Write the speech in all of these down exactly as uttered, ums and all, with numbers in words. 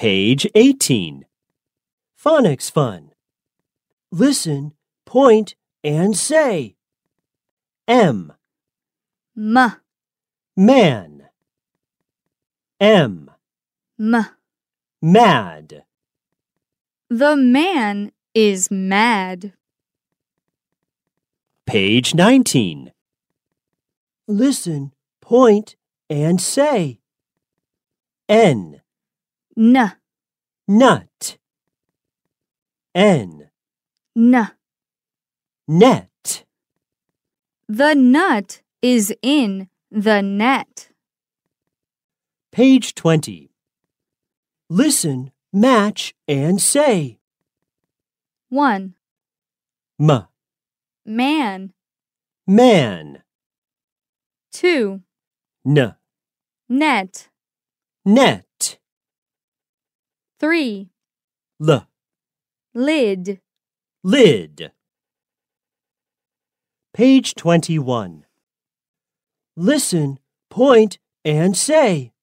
Page eighteen. Phonics fun. Listen, point, and say. M. M. Man. M. M. Mad. The man is mad. Page nineteen. Listen, point, and say. N. N. Nut. N. N. Net. The nut is in the net. Page twenty. Listen, match, and say. one. M. Man. Man. two. N. Net. Net. three. L. Lid. Lid. Page twenty-one. Listen, point, and say.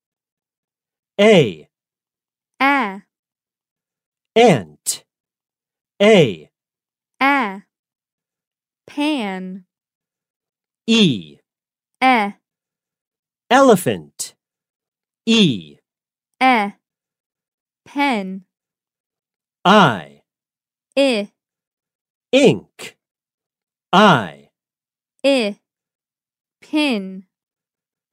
A. A. Ant. A. A. Pan. E. E. Elephant. E. E. Pen. I. I. Ink. I. I. Pin.